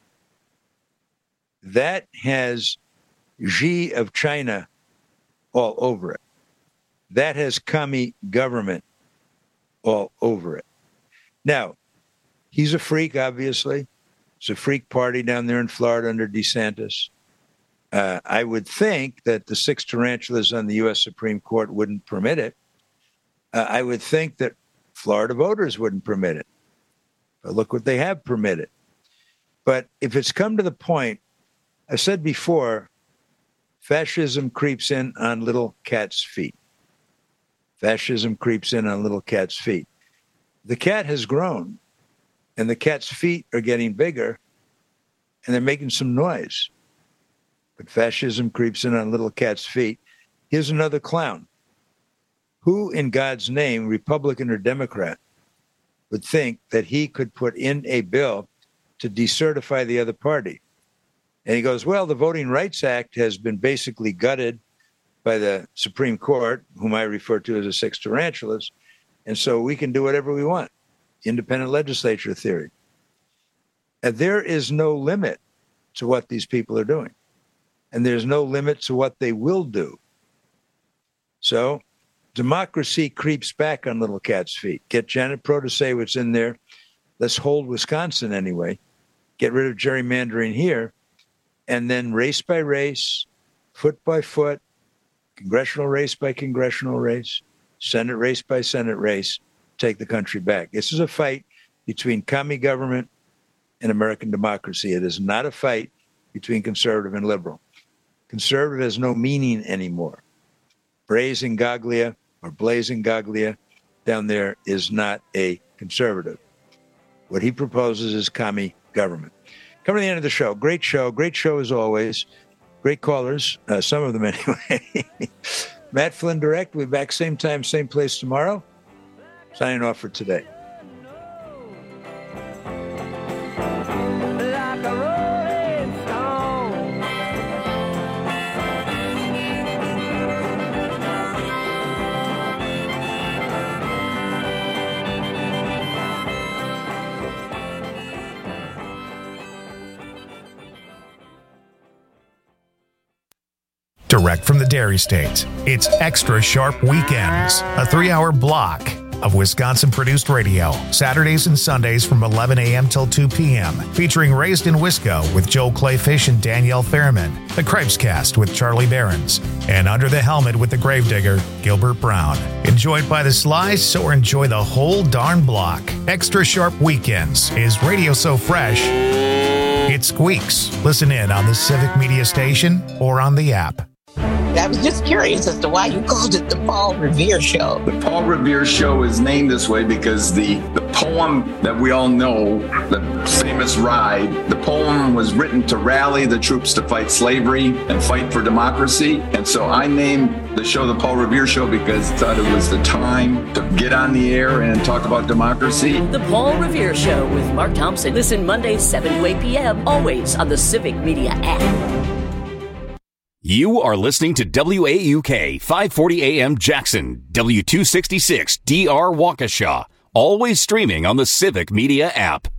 That has Xi of China all over it. That has commie government all over it. Now, he's a freak, obviously. It's a freak party down there in Florida under DeSantis. Uh, I would think that the six tarantulas on the U S Supreme Court wouldn't permit it. Uh, I would think that Florida voters wouldn't permit it. But look what they have permitted. But if it's come to the point, I said before, fascism creeps in on little cat's feet. Fascism creeps in on little cat's feet. The cat has grown, and the cat's feet are getting bigger, and they're making some noise. But fascism creeps in on little cat's feet. Here's another clown. Who in God's name, Republican or Democrat, would think that he could put in a bill to decertify the other party? And he goes, well, the Voting Rights Act has been basically gutted by the Supreme Court, whom I refer to as the six tarantulas, and so we can do whatever we want. Independent legislature theory. And there is no limit to what these people are doing. And there's no limit to what they will do. So democracy creeps back on little cat's feet. Get Janet Pro to say what's in there. Let's hold Wisconsin anyway. Get rid of gerrymandering here. And then race by race, foot by foot, congressional race by congressional race, Senate race by Senate race, take the country back. This is a fight between commie government and American democracy. It is not a fight between conservative and liberal. Conservative has no meaning anymore. Blaise Ingaglia or Blaise Ingaglia down there is not a conservative. What he proposes is commie government. Coming to the end of the show. Great show. Great show as always. Great callers. Uh, some of them anyway. Matt Flynn Direct. We'll be back same time, same place tomorrow. Signing off for today. Direct from the Dairy State, it's Extra Sharp Weekends, a three-hour block of Wisconsin-produced radio, Saturdays and Sundays from eleven a.m. till two p.m., featuring Raised in Wisco with Joel Clayfish and Danielle Fairman, The Cripescast with Charlie Behrens, and Under the Helmet with the Gravedigger, Gilbert Brown. Enjoyed by the slice or enjoy the whole darn block. Extra Sharp Weekends is radio so fresh, it squeaks. Listen in on the Civic Media Station or on the app. I was just curious as to why you called it the Paul Revere Show. The Paul Revere Show is named this way because the, the poem that we all know, the famous Ride, the poem was written to rally the troops to fight slavery and fight for democracy. And so I named the show the Paul Revere Show because I thought it was the time to get on the air and talk about democracy. The Paul Revere Show with Mark Thompson. Listen Mondays, seven to eight p.m., always on the Civic Media app. You are listening to W A U K five forty A M Jackson, W two sixty-six D R Waukesha, always streaming on the Civic Media app.